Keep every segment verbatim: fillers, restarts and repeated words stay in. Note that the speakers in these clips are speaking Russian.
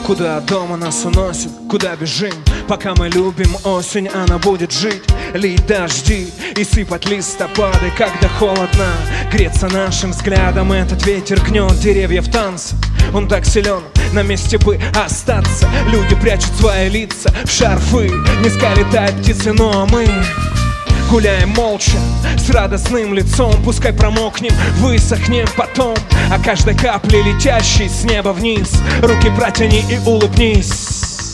Куда дома нас уносит, куда бежим? Пока мы любим осень, она будет жить. Лить дожди и сыпать листопады, когда холодно. Греться нашим взглядом этот ветер гнет деревья в танце. Он так силен, на месте бы остаться. Люди прячут свои лица в шарфы. Низко летают птицы, но мы гуляем молча, с радостным лицом. Пускай промокнем, высохнем потом. А каждой капле, летящей с неба вниз, руки протяни и улыбнись.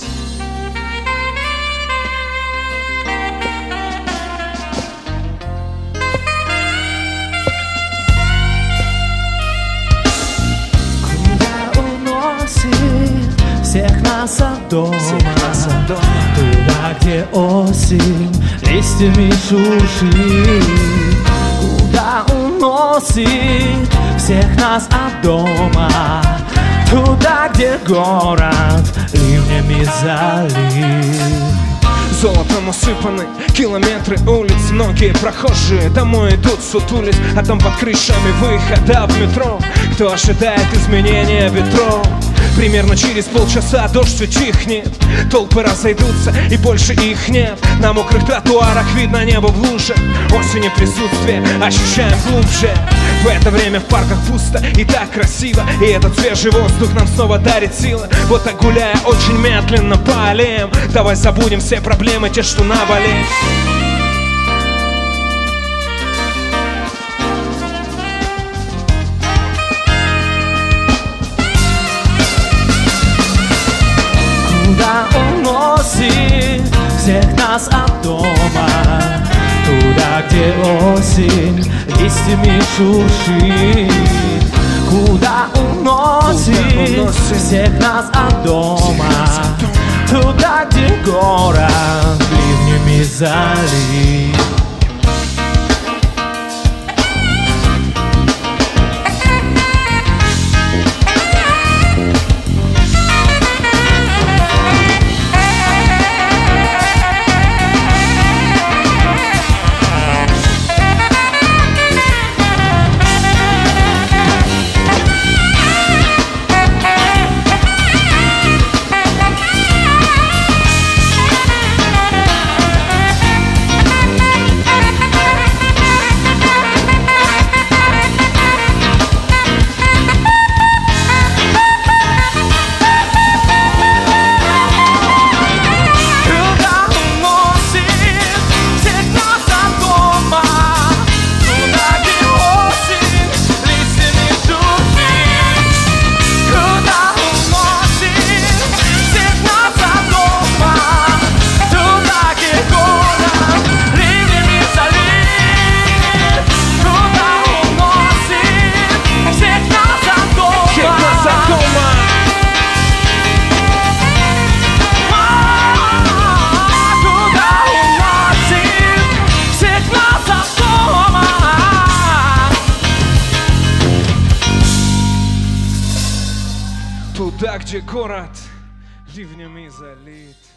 Куда уносит всех нас от дома? Туда, где осень листьями шуршит. Куда уносит всех нас от дома? Туда, где город ливнями залит. Золотом усыпаны километры улиц. Многие прохожие домой идут сутулись, а там под крышами выхода в метро. Кто ожидает изменения ветров? Примерно через полчаса дождь утихнет. Толпы разойдутся и больше их нет. На мокрых тротуарах видно небо в лужах. Осень и присутствие ощущаем глубже. В это время в парках пусто и так красиво. И этот свежий воздух нам снова дарит силы. Вот так гуляя очень медленно по аллеям, давай забудем все проблемы, те, что наболели. Куда уносит всех нас от дома? Туда, где осень листьями шуршит. Куда уносит всех нас от дома? Туда, где город ливнями залит. Туда, где город ливнями залит.